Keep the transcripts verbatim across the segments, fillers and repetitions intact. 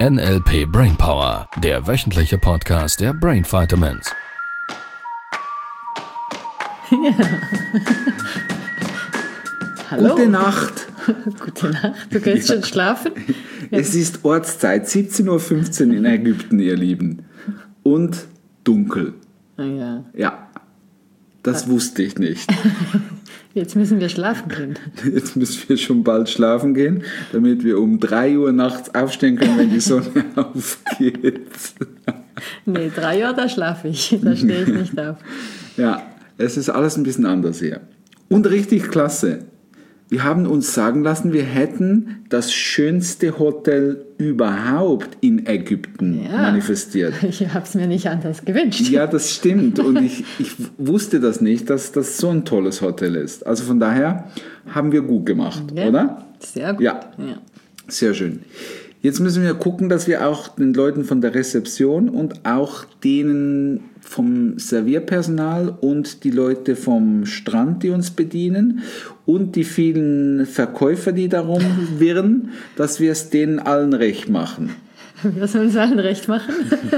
N L P Brainpower, der wöchentliche Podcast der Brain Vitamins. Ja. Hallo. Gute Nacht. Gute Nacht. Du kannst ja schon schlafen? Ja. Es ist Ortszeit, siebzehn Uhr fünfzehn in Ägypten, ihr Lieben. Und dunkel. Ah, ja. Ja, das wusste ich nicht. Jetzt müssen wir schlafen gehen. Jetzt müssen wir schon bald schlafen gehen, damit wir um drei Uhr nachts aufstehen können, wenn die Sonne aufgeht. Nee, drei Uhr, da schlafe ich. Da stehe ich nicht auf. Ja, es ist alles ein bisschen anders hier. Und richtig klasse. Wir haben uns sagen lassen, wir hätten das schönste Hotel überhaupt in Ägypten Ja. manifestiert. Ich habe es mir nicht anders gewünscht. Ja, das stimmt. Und ich, ich wusste das nicht, dass das so ein tolles Hotel ist. Also von daher haben wir gut gemacht, Ja, oder? Sehr gut. Ja. Ja. Sehr schön. Jetzt müssen wir gucken, dass wir auch den Leuten von der Rezeption und auch denen vom Servierpersonal und die Leute vom Strand, die uns bedienen und die vielen Verkäufer, die darum wirren, dass wir es denen allen recht machen. Wir sollen es allen recht machen.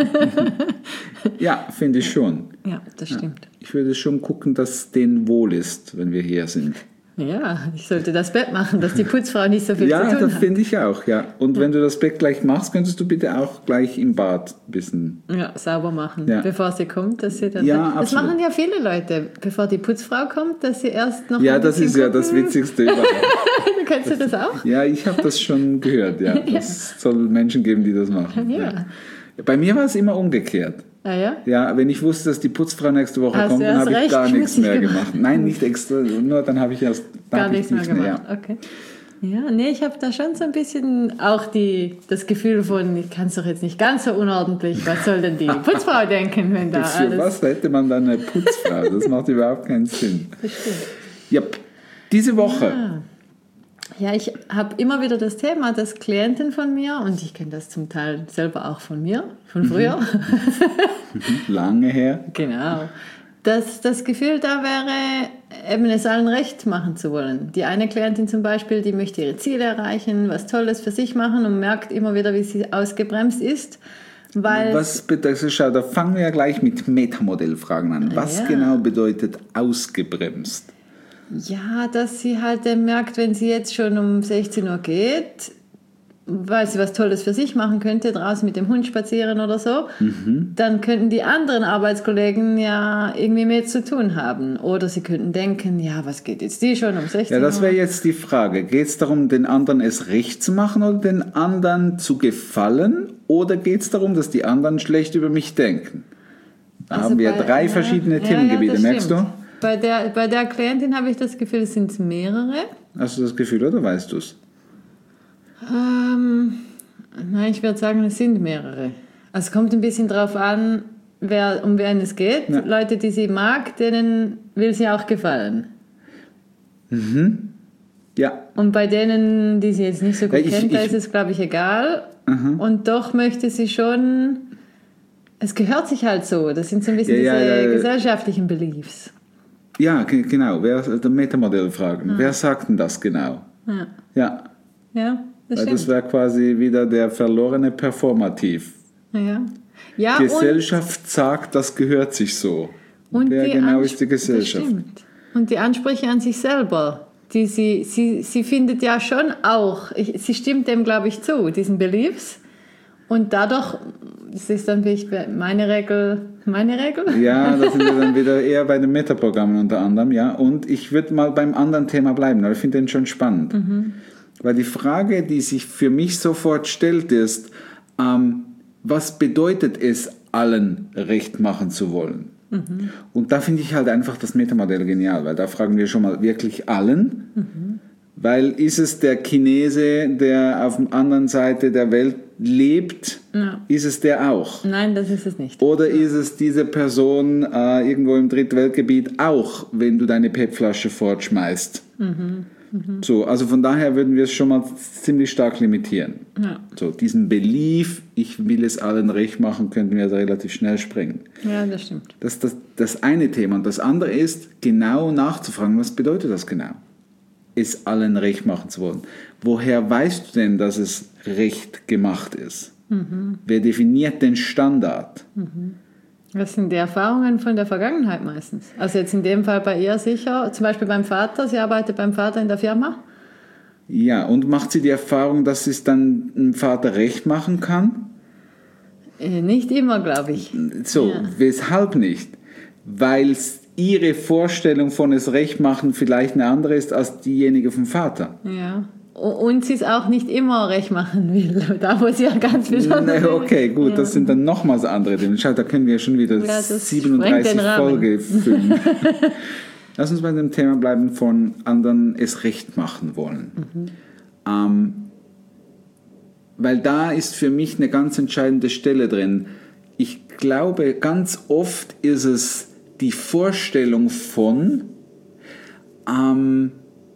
Ja, finde ich schon. Ja, das stimmt. Ich würde schon gucken, dass es denen wohl ist, wenn wir hier sind. Ja, ich sollte das Bett machen, dass die Putzfrau nicht so viel Ja, zu tun das hat. finde ich auch, ja. Und wenn du das Bett gleich machst, könntest du bitte auch gleich im Bad ein bisschen... Ja, sauber machen, Ja. bevor sie kommt. Dass sie dann Ja, das absolut. machen ja viele Leute, bevor die Putzfrau kommt, dass sie erst noch Ja, ein das bisschen ist ja gucken. das Witzigste überhaupt. Kennst du das auch? Ja, ich habe das schon gehört, ja. Es soll Menschen geben, die das machen. Ja. Bei mir war es immer umgekehrt. Ah ja? Ja, wenn ich wusste, dass die Putzfrau nächste Woche Hast kommt, du dann erst habe ich recht gar nichts schmutzig mehr gemacht. gemacht. Nein, nicht extra, nur dann habe ich erst da Gar habe ich nichts mehr nichts gemacht. Okay. Ja, nee, ich habe da schon so ein bisschen auch die, das Gefühl von, ich kann es doch jetzt nicht ganz so unordentlich. Was soll denn die Putzfrau denken, wenn da Für alles... was hätte man dann eine Putzfrau? Das macht überhaupt keinen Sinn. Das stimmt. Yep. Diese Woche. Ah. Ja, ich habe immer wieder das Thema, dass Klienten von mir, und ich kenne das zum Teil selber auch von mir, von früher, Lange her. genau, dass das Gefühl da wäre, eben es allen recht machen zu wollen. Die eine Klientin zum Beispiel, die möchte ihre Ziele erreichen, was Tolles für sich machen und merkt immer wieder, wie sie ausgebremst ist, weil... Was bedeutet, schau, da fangen wir ja gleich mit Metamodellfragen an. Was Ja. genau bedeutet ausgebremst? Ja, dass sie halt dann merkt, wenn sie jetzt schon um sechzehn Uhr geht, weil sie was Tolles für sich machen könnte, draußen mit dem Hund spazieren oder so, Mhm. dann könnten die anderen Arbeitskollegen ja irgendwie mehr zu tun haben. Oder sie könnten denken, ja, was geht jetzt die schon um sechzehn Ja, Uhr? das wäre jetzt die Frage. Geht es darum, den anderen es recht zu machen oder den anderen zu gefallen? Oder geht es darum, dass die anderen schlecht über mich denken? Da Also haben wir bei- drei ja, verschiedene ja, Themengebiete, ja, das merkst stimmt. du? Bei der, bei der Klientin habe ich das Gefühl, es sind mehrere. Hast du das Gefühl oder weißt du es? Ähm, nein, ich würde sagen, es sind mehrere. Also es kommt ein bisschen drauf an, wer, um wen es geht. Ja. Leute, die sie mag, denen will sie auch gefallen. Ja. Und bei denen, die sie jetzt nicht so gut Ja, ich- kennt, da ich- ist es, glaube ich, egal. Und doch möchte sie schon... Es gehört sich halt so. Das sind so ein bisschen Ja, ja, diese ja. gesellschaftlichen Beliefs. Ja, ge- genau. Wer, der Metamodellfragen. Wer sagt denn das genau? Ja, Ja, ja das weil stimmt. das wäre quasi wieder der verlorene Performativ. ja. Ja, Gesellschaft sagt, das gehört sich so. Und Wer die genau Ansp- ist die Gesellschaft? Das stimmt. Und die Ansprüche an sich selber, die sie, sie, sie findet ja schon auch, ich, sie stimmt dem, glaube ich, zu, diesen Beliefs. Und dadurch, das ist dann wirklich meine Regel, meine Regel? Ja, da sind wir dann wieder eher bei den Metaprogrammen unter anderem, ja. Und ich würde mal beim anderen Thema bleiben, weil ich finde den schon spannend. Mhm. Weil die Frage, die sich für mich sofort stellt, ist, ähm, was bedeutet es, allen recht machen zu wollen? Mhm. Und da finde ich halt einfach das Metamodell genial, weil da fragen wir schon mal wirklich allen, Mhm. weil ist es der Chinese, der auf der anderen Seite der Welt lebt, Ja. ist es der auch? Nein, das ist es nicht. Oder ist es diese Person äh, irgendwo im Drittweltgebiet auch, wenn du deine P E T-Flasche fortschmeißt? So, also von daher würden wir es schon mal ziemlich stark limitieren. Ja. So, diesen Belief, ich will es allen recht machen, könnten wir also relativ schnell sprengen. Ja, das stimmt. Das ist das, das eine Thema. Und das andere ist, genau nachzufragen, was bedeutet das genau? Es allen recht machen zu wollen. Woher weißt du denn, dass es recht gemacht ist? Mhm. Wer definiert den Standard? Mhm. Das sind die Erfahrungen von der Vergangenheit meistens. Also jetzt in dem Fall bei ihr sicher, zum Beispiel beim Vater, sie arbeitet beim Vater in der Firma. Ja, und macht sie die Erfahrung, dass sie es dann dem Vater recht machen kann? Äh, Nicht immer, glaube ich. So, Ja. weshalb nicht? Weil ihre Vorstellung von es recht machen vielleicht eine andere ist als diejenige vom Vater. Ja. Und sie es auch nicht immer recht machen will. Da muss sie ja ganz besonders. Nee, okay, gut, Ja. das sind dann nochmals andere Themen. Schau, da können wir schon wieder Ja, das sprengt siebenunddreißig den Rahmen. Folgen füllen. Lass uns bei dem Thema bleiben, von anderen es recht machen wollen. Mhm. Ähm, weil da ist für mich eine ganz entscheidende Stelle drin. Ich glaube, ganz oft ist es die Vorstellung von, ähm,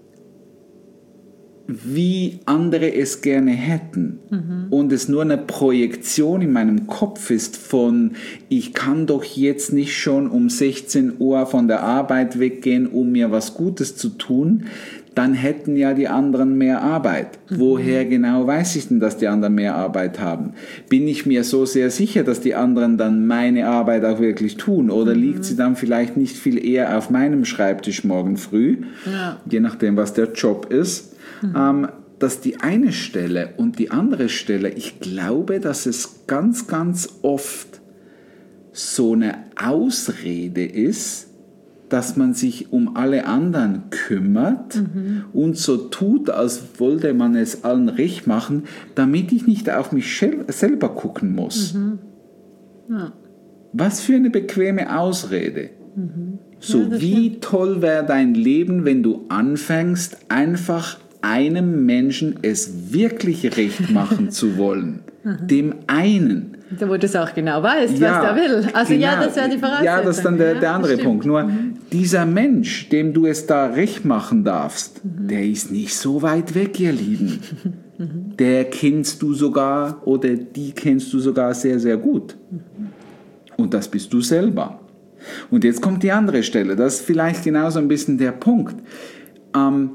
wie andere es gerne hätten. Mhm. Und es nur eine Projektion in meinem Kopf ist von, ich kann doch jetzt nicht schon um sechzehn Uhr von der Arbeit weggehen, um mir was Gutes zu tun, dann hätten ja die anderen mehr Arbeit. Mhm. Woher genau weiß ich denn, dass die anderen mehr Arbeit haben? Bin ich mir so sehr sicher, dass die anderen dann meine Arbeit auch wirklich tun? Oder mhm. liegt sie dann vielleicht nicht viel eher auf meinem Schreibtisch morgen früh? Ja. Je nachdem, was der Job ist. Mhm. Ähm, dass die eine Stelle und die andere Stelle, ich glaube, dass es ganz, ganz oft so eine Ausrede ist, dass man sich um alle anderen kümmert mhm. und so tut, als wollte man es allen recht machen, damit ich nicht auf mich selber gucken muss. Mhm. Ja. Was für eine bequeme Ausrede. Mhm. So, ja, wie stimmt. Toll wäre dein Leben, wenn du anfängst, einfach einem Menschen es wirklich recht machen zu wollen. Dem einen. Wo du es auch genau weißt, ja, was der will. Also genau. ja, das wäre die Voraussetzung. Ja, das ist dann der, ja, der andere stimmt. Punkt. Nur mhm. dieser Mensch, dem du es da recht machen darfst, mhm. der ist nicht so weit weg, ihr Lieben. Mhm. Der kennst du sogar oder die kennst du sogar sehr, sehr gut. Mhm. Und das bist du selber. Und jetzt kommt die andere Stelle. Das ist vielleicht genauso ein bisschen der Punkt. Ähm,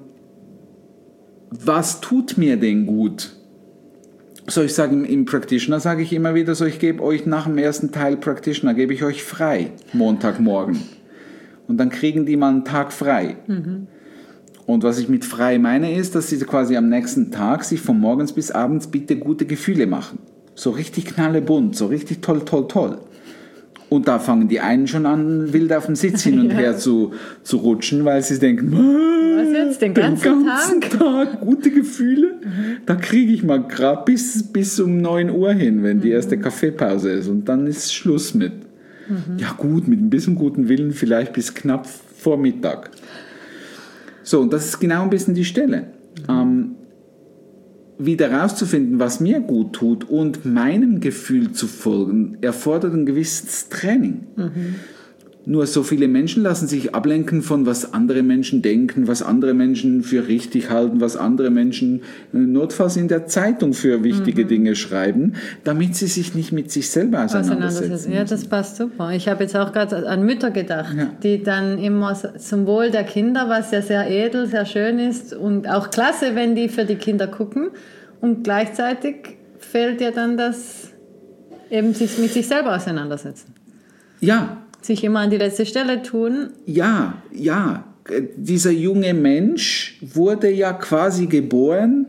was tut mir denn gut? So, ich sage im Practitioner, sage ich immer wieder so, ich gebe euch nach dem ersten Teil Practitioner, gebe ich euch frei, Montagmorgen. Und dann kriegen die mal einen Tag frei. Mhm. Und was ich mit frei meine, ist, dass sie quasi am nächsten Tag sich von morgens bis abends bitte gute Gefühle machen. So richtig knallebunt, so richtig toll, toll, toll. Und da fangen die einen schon an, wild auf dem Sitz hin und ja. her zu, zu rutschen, weil sie denken, was jetzt, den ganzen, den ganzen Tag? Tag gute Gefühle, mhm. da kriege ich mal gerade bis, bis um neun Uhr hin, wenn mhm. die erste Kaffeepause ist. Und dann ist Schluss mit. Mhm. Ja gut, mit ein bisschen guten Willen vielleicht bis knapp vor Mittag. So, und das ist genau ein bisschen die Stelle. Mhm. Ähm, wieder rauszufinden, was mir gut tut und meinem Gefühl zu folgen, erfordert ein gewisses Training. Mhm. Nur so viele Menschen lassen sich ablenken von, was andere Menschen denken, was andere Menschen für richtig halten, was andere Menschen notfalls in der Zeitung für wichtige mhm. Dinge schreiben, damit sie sich nicht mit sich selber auseinandersetzen. Ja, das passt super. Ich habe jetzt auch gerade an Mütter gedacht, ja. die dann immer zum Wohl der Kinder, was ja sehr edel, sehr schön ist und auch klasse, wenn die für die Kinder gucken. Und gleichzeitig fehlt ja dann das, eben sich mit sich selber auseinandersetzen. Ja. Sich immer an die letzte Stelle tun. Ja, ja. Dieser junge Mensch wurde ja quasi geboren,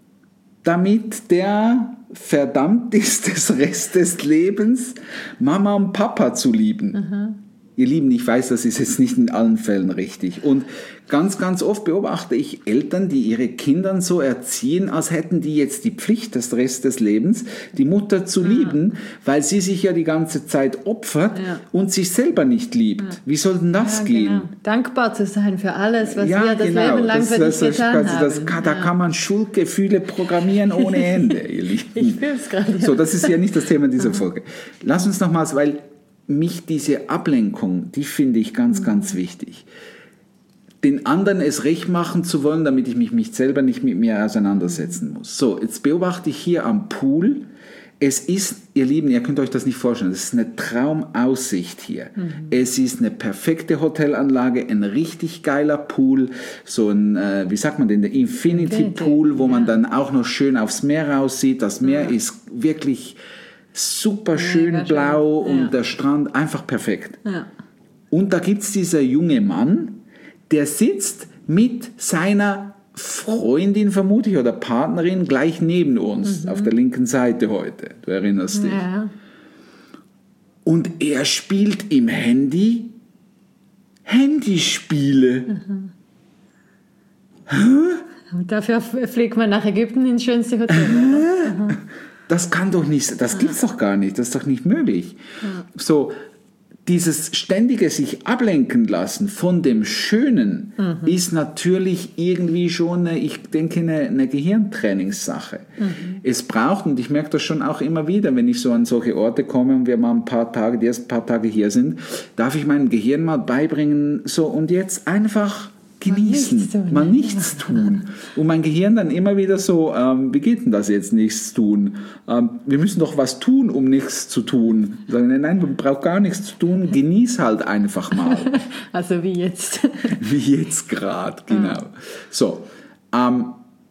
damit der verdammt ist, des Rest des Lebens Mama und Papa zu lieben. Mhm. Ihr Lieben, ich weiß, das ist jetzt nicht in allen Fällen richtig. Und ganz, ganz oft beobachte ich Eltern, die ihre Kinder so erziehen, als hätten die jetzt die Pflicht, des Rest des Lebens, die Mutter zu ja. lieben, weil sie sich ja die ganze Zeit opfert ja. und sich selber nicht liebt. Ja. Wie soll denn das ja, gehen? Genau. Dankbar zu sein für alles, was ja, wir das genau. Leben lang das, für das, dich das, getan das, das, haben. Kann, da ja. kann man Schuldgefühle programmieren ohne Ende, ihr Lieben. Ich fühle es gerade. So, das ist ja nicht das Thema dieser Folge. Lass uns nochmals, weil mich diese Ablenkung, die finde ich ganz, ganz wichtig. Den anderen es recht machen zu wollen, damit ich mich, mich selber nicht mit mir auseinandersetzen muss. So, jetzt beobachte ich hier am Pool Es ist, ihr Lieben, ihr könnt euch das nicht vorstellen, es ist eine Traumaussicht hier. Mhm. Es ist eine perfekte Hotelanlage, ein richtig geiler Pool, so ein, äh, wie sagt man denn, der Infinity Pool, wo ja. man dann auch noch schön aufs Meer raussieht. Das Meer ja. ist wirklich super schön ja, blau schön. und ja. der Strand einfach perfekt. Ja. Und da gibt es dieser junge Mann, der sitzt mit seiner Freundin, vermute ich, oder Partnerin gleich neben uns, mhm. auf der linken Seite heute. Du erinnerst dich. Ja. Und er spielt im Handy Handyspiele. Mhm. Hä? Und dafür fliegt man nach Ägypten ins schönste Hotel. Mhm. Das kann doch nicht, das gibt's doch gar nicht, das ist doch nicht möglich. Ja. So, dieses ständige sich ablenken lassen von dem Schönen mhm. ist natürlich irgendwie schon, eine, ich denke, eine, eine Gehirntrainingssache. Mhm. Es braucht, und ich merke das schon auch immer wieder, wenn ich so an solche Orte komme und wir mal ein paar Tage, die ersten paar Tage hier sind, darf ich meinem Gehirn mal beibringen, so und jetzt einfach genießen, mal nichts tun. Mal nichts tun. Und mein Gehirn dann immer wieder so, ähm, wie geht denn das jetzt, nichts tun? Ähm, wir müssen doch was tun, um nichts zu tun. Sagen, nein, man braucht gar nichts zu tun, genieß halt einfach mal. Also wie jetzt. Wie jetzt gerade, genau. Mhm. So, ähm,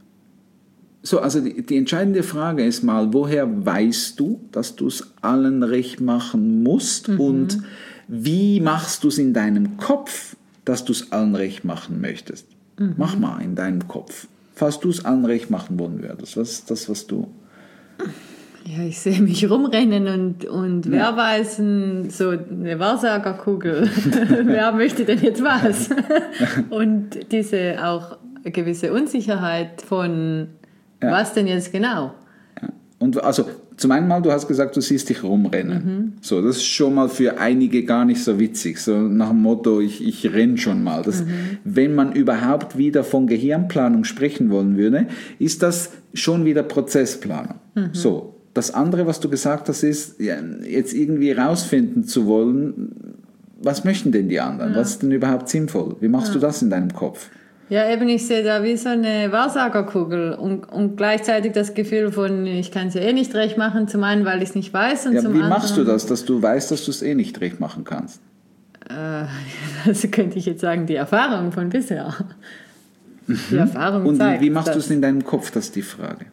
so, also die, die entscheidende Frage ist mal, woher weißt du, dass du es allen recht machen musst mhm. und wie machst du es in deinem Kopf, dass du es allen recht machen möchtest. Mhm. Mach mal in deinem Kopf. Falls du es allen recht machen wollen würdest. Was ist das, was du... Ja, ich sehe mich rumrennen und, und ja. wer weiß, so eine Wahrsagerkugel. Wer möchte denn jetzt was? Und diese auch gewisse Unsicherheit von, ja. was denn jetzt genau? Ja. Und also... Zum einen mal, du hast gesagt, du siehst dich rumrennen. Mhm. So, das ist schon mal für einige gar nicht so witzig. So nach dem Motto, ich, ich renne schon mal. Das, mhm. Wenn man überhaupt wieder von Gehirnplanung sprechen wollen würde, ist das schon wieder Prozessplanung. Mhm. So, das andere, was du gesagt hast, ist, ja, jetzt irgendwie rausfinden zu wollen, was möchten denn die anderen? Ja. Was ist denn überhaupt sinnvoll? Wie machst ja. du das in deinem Kopf? Ja, eben, ich sehe da wie so eine Wahrsagerkugel und, und gleichzeitig das Gefühl von, ich kann es ja eh nicht recht machen, zum einen, weil ich es nicht weiß und ja, zum wie anderen... Wie machst du das, dass du weißt, dass du es eh nicht recht machen kannst? Äh, also könnte ich jetzt sagen, die Erfahrung von bisher. Mhm. Die Erfahrung und zeigt, wie machst du es in deinem Kopf, das ist die Frage?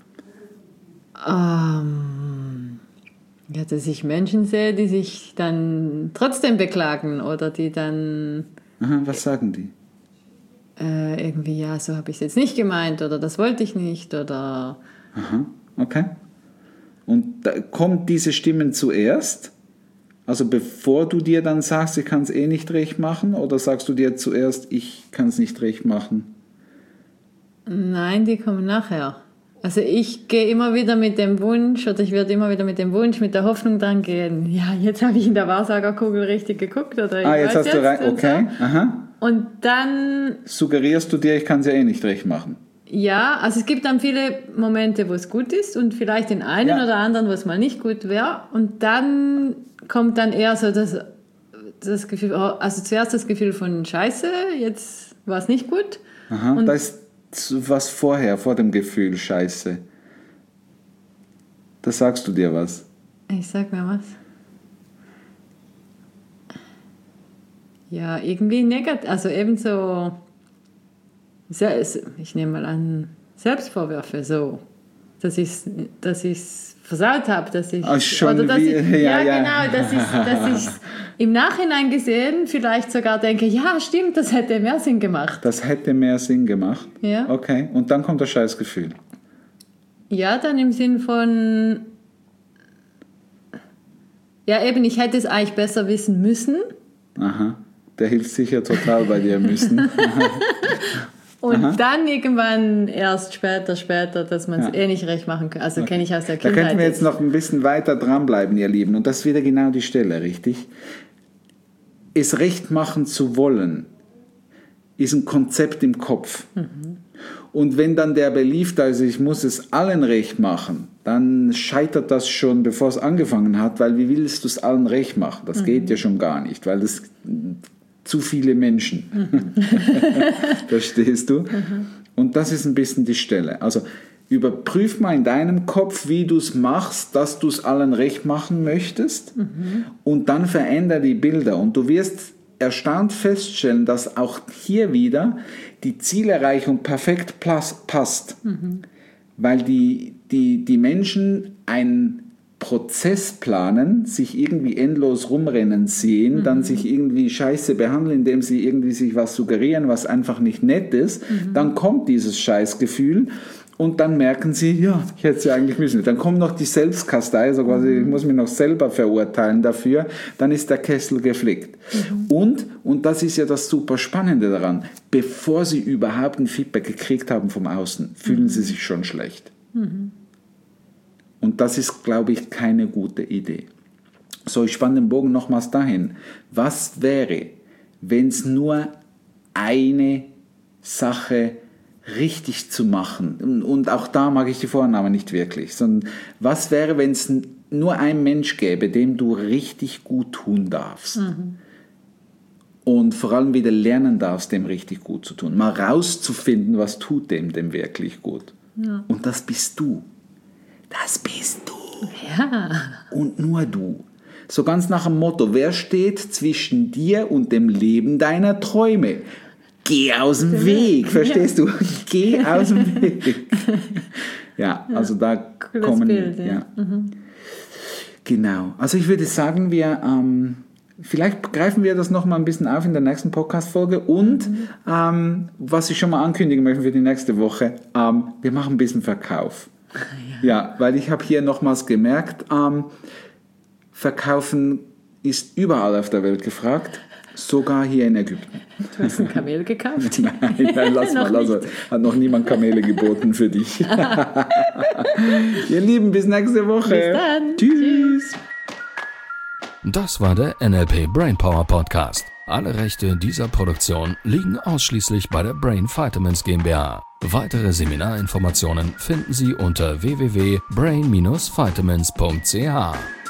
Ähm, ja, dass ich Menschen sehe, die sich dann trotzdem beklagen oder die dann... Aha, was sagen die? Äh, irgendwie, ja, so habe ich es jetzt nicht gemeint oder das wollte ich nicht oder... Aha, okay. Und da kommt diese Stimmen zuerst? Also bevor du dir dann sagst, ich kann es eh nicht recht machen, oder sagst du dir zuerst, ich kann es nicht recht machen? Nein, die kommen nachher. Also ich gehe immer wieder mit dem Wunsch, oder ich werde immer wieder mit dem Wunsch, mit der Hoffnung dran gehen, ja, jetzt habe ich in der Wahrsagerkugel richtig geguckt. Oder ich ah, jetzt hast jetzt du rein, okay, so. Aha. Und dann... Suggerierst du dir, ich kann es ja eh nicht recht machen? Ja, also es gibt dann viele Momente, wo es gut ist und vielleicht den einen ja. oder anderen, wo es mal nicht gut wäre. Und dann kommt dann eher so das, das Gefühl, also zuerst das Gefühl von Scheiße, jetzt war es nicht gut. Aha, und da ist was vorher, vor dem Gefühl Scheiße. Da sagst du dir was. Ich sag mir was. Ja, irgendwie negativ, also eben so, ich nehme mal an, Selbstvorwürfe so, dass ich es dass ich's versaut habe, dass ich, Ach, schon oder dass wie, ich, ja, ja, ja genau, dass ich dass ich im Nachhinein gesehen vielleicht sogar denke, ja, stimmt, das hätte mehr Sinn gemacht. Das hätte mehr Sinn gemacht? Ja. Okay, und dann kommt das Scheißgefühl. Ja, dann im Sinn von, ja eben, ich hätte es eigentlich besser wissen müssen. Aha. Der hilft sicher total bei dir müssen. Und Aha. dann irgendwann erst später, später, dass man es ja. eh nicht recht machen kann. Also okay. kenne ich aus der Kindheit. Da könnten wir jetzt noch ein bisschen weiter dranbleiben, ihr Lieben. Und das ist wieder genau die Stelle, richtig? Es recht machen zu wollen, ist ein Konzept im Kopf. Mhm. Und wenn dann der Belief da ist, ich muss es allen recht machen, dann scheitert das schon, bevor es angefangen hat, weil wie willst du es allen recht machen? Das mhm. geht ja schon gar nicht, weil das zu viele Menschen. Mhm. Verstehst du? Mhm. Und das ist ein bisschen die Stelle. Also Überprüf mal in deinem Kopf, wie du es machst, dass du es allen recht machen möchtest. Mhm. Und dann veränder die Bilder. Und du wirst erstaunt feststellen, dass auch hier wieder die Zielerreichung perfekt passt. Mhm. Weil die, die, die Menschen einen Prozess planen, sich irgendwie endlos rumrennen sehen, mhm. dann sich irgendwie scheiße behandeln, indem sie irgendwie sich was suggerieren, was einfach nicht nett ist. Mhm. Dann kommt dieses Scheißgefühl. Und dann merken sie, ja, ich hätte es ja eigentlich müssen. Dann kommt noch die Selbstkastei, so quasi, ich muss mich noch selber verurteilen dafür. Dann ist der Kessel geflickt. Mhm. Und, und das ist ja das super Spannende daran, bevor sie überhaupt ein Feedback gekriegt haben vom Außen, fühlen mhm. sie sich schon schlecht. Mhm. Und das ist, glaube ich, keine gute Idee. So, ich spanne den Bogen nochmals dahin. Was wäre, wenn es nur eine Sache richtig zu machen, und auch da mag ich die Vornamen nicht wirklich, sondern was wäre, wenn es nur einen Mensch gäbe, dem du richtig gut tun darfst mhm. und vor allem wieder lernen darfst, dem richtig gut zu tun, mal rauszufinden, was tut dem dem wirklich gut. Ja. Und das bist du. Das bist du. Ja. Und nur du. So ganz nach dem Motto, wer steht zwischen dir und dem Leben deiner Träume? Geh aus dem Weg, verstehst ja. du? Geh aus dem Weg. Ja, ja, also da cooles kommen... Bild, ja. Ja. Mhm. Genau, also ich würde sagen, wir... Ähm, vielleicht greifen wir das noch mal ein bisschen auf in der nächsten Podcast-Folge und mhm. ähm, was ich schon mal ankündigen möchte für die nächste Woche, ähm, wir machen ein bisschen Verkauf. Ja, ja, weil ich habe hier nochmals gemerkt, ähm, Verkaufen ist überall auf der Welt gefragt. Sogar hier in Ägypten. Du hast ein Kamel gekauft? nein, nein, lass mal. Also, hat noch niemand Kamele geboten für dich. Ihr Lieben, bis nächste Woche. Bis dann. Tschüss. Das war der N L P Brainpower Podcast. Alle Rechte dieser Produktion liegen ausschließlich bei der Brain Vitamins GmbH. Weitere Seminarinformationen finden Sie unter w w w punkt brain dash vitamins punkt c h.